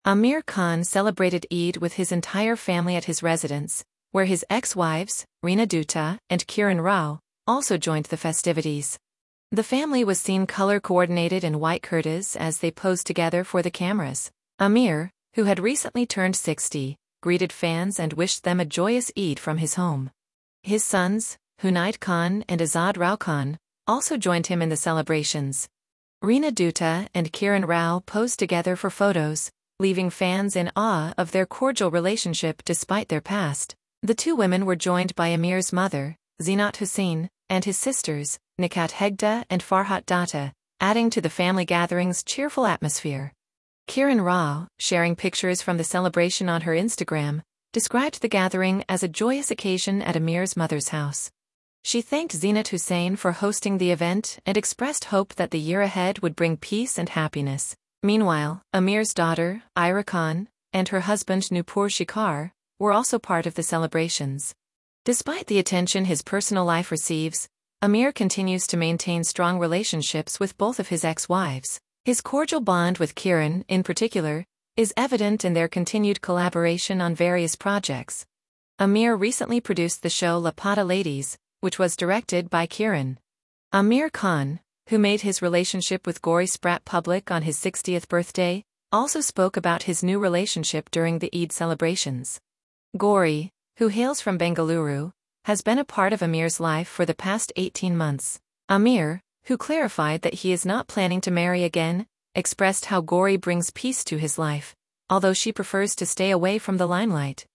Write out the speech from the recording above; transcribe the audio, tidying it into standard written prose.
Aamir Khan celebrated Eid with his entire family at his residence, where his ex-wives, Reena Dutta and Kiran Rao, also joined the festivities. The family was seen color-coordinated in white kurtas as they posed together for the cameras. Aamir, who had recently turned 60, greeted fans and wished them a joyous Eid from his home. His sons, Hunaid Khan and Azad Rao Khan, also joined him in the celebrations. Reena Dutta and Kiran Rao posed together for photos, leaving fans in awe of their cordial relationship despite their past. The two women were joined by Aamir's mother, Zeenat Hussain, and his sisters, Nikat Hegde and Farhat Datta, adding to the family gathering's cheerful atmosphere. Kiran Rao, sharing pictures from the celebration on her Instagram, described the gathering as a joyous occasion at Aamir's mother's house. She thanked Zeenat Hussain for hosting the event and expressed hope that the year ahead would bring peace and happiness. Meanwhile, Aamir's daughter, Ira Khan, and her husband Nupur Shikhar, were also part of the celebrations. Despite the attention his personal life receives, Aamir continues to maintain strong relationships with both of his ex-wives. His cordial bond with Kiran, in particular, is evident in their continued collaboration on various projects. Aamir recently produced the show Lapata Ladies, which was directed by Kiran. Aamir Khan, who made his relationship with Gauri Sprat public on his 60th birthday, also spoke about his new relationship during the Eid celebrations. Gauri, who hails from Bengaluru, has been a part of Aamir's life for the past 18 months. Aamir, who clarified that he is not planning to marry again, expressed how Gauri brings peace to his life, although she prefers to stay away from the limelight.